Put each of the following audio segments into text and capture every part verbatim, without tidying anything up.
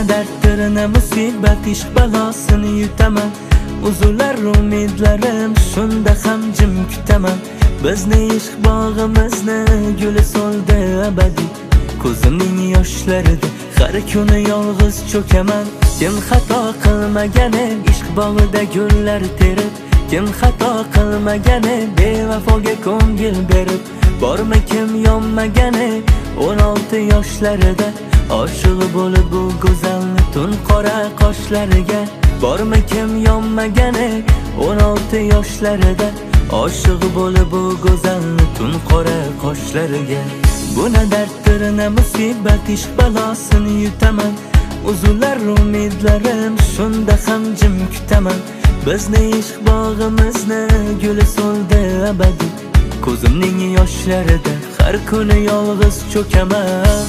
darddir, ne musibat, ishq balosini yutaman. Uzular umidlarim, shunda ham jim kutaman. Bizni ishq bog'imizni guli soldi abadiy. Ko'zimning yoshlarida har kuni yolg'iz cho'kaman. Kim xato qilmagani ishq bog'ida gullar terib, kim xato qilmagani bevafoga ko'ngil berib, bormi kim yonmagani o'n olti yoshlarida oshiq bo'lib bu go'zalni tun qora qoshlariga, bormi kim yonmagani o'n olti yoshlarida oshiq bo'lib bu go'zalni tun qora qoshlariga. Bu ne darddir, ne musibat, ishq balosini yutaman. Uzular umidlarim, shunda ham jim kutaman. Bizni ishq bog'imizni guli soldi abadiy. Ko'zimning yoshlarida har kuni yolg'iz cho'kaman.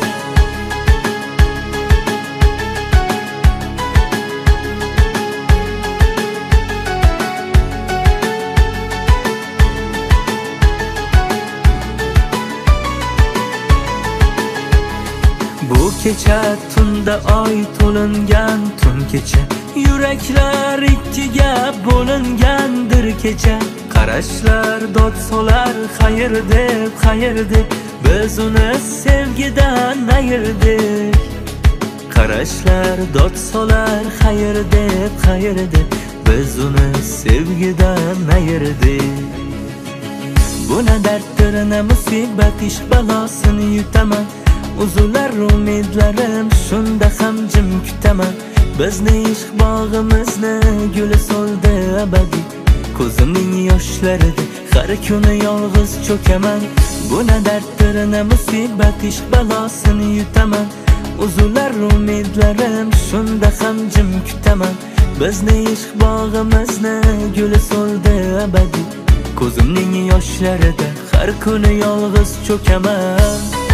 Bu kecha tunda oy to'lingan tun kecha, yuraklar ikkiga bo'lingandir kecha. Qarashlar dod solar xayr deb, xayr deb, biz uni sevgidan ayirdik. Qarashlar dod solar xayr deb, xayr deb, biz uni sevgidan ayirdik. Bu ne darddir, ne musibat, ishq balosini yutaman. Uzular umidlarim, shunda ham jim kutaman. Bizni ishq bog'imizni guli soldi abadiy. Ko'zimning yoshlarida har kuni yolg'iz cho'kaman. Bu ne darddir, ne musibat, ishq balosini yutaman. Uzular umidlarim, shunda ham jim kutaman. Bizni ishq bog'imizni guli soldi abadiy. Ko'zimning yoshlarida har kuni yolg'iz cho'kaman.